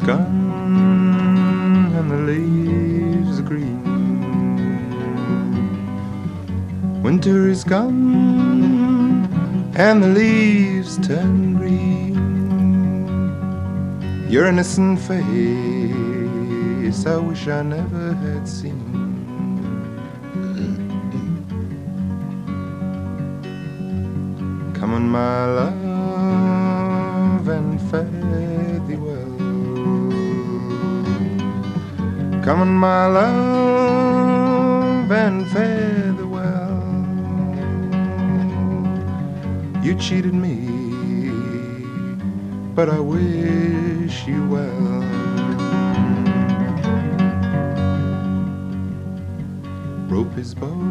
gone and the leaves are green. Winter is gone and the leaves turn green. Your innocent face I wish I never had seen. Come on, my love, and fare thee well. Come on, my love, and fare thee well. You cheated me, but I wish you well. Rope his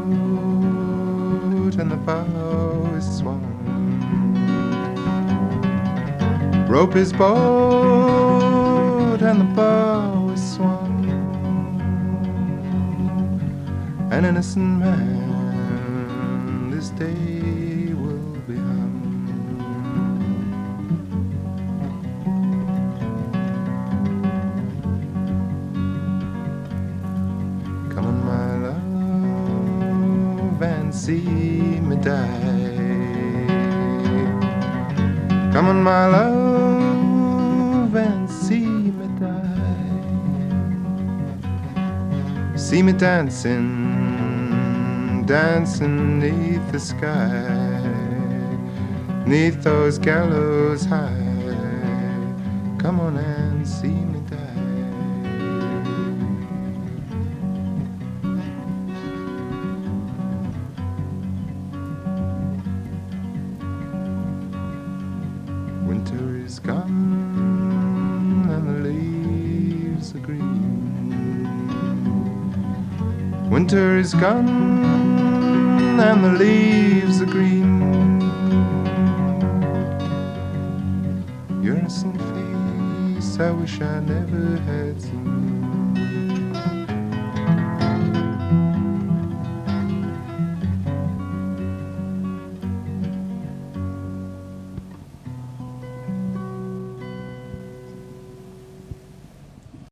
boat and the bow is swung. Rope his boat and the bow is swung. An innocent man this day will be hung. Come on, my love, and see me die. Come on, my love, and see me die. See me dancing, dancing neath the sky, neath those gallows high. Come on and see me die. Winter is gone and the leaves are green. Winter is gone and the leaves are green. Your innocent face I wish I never had seen.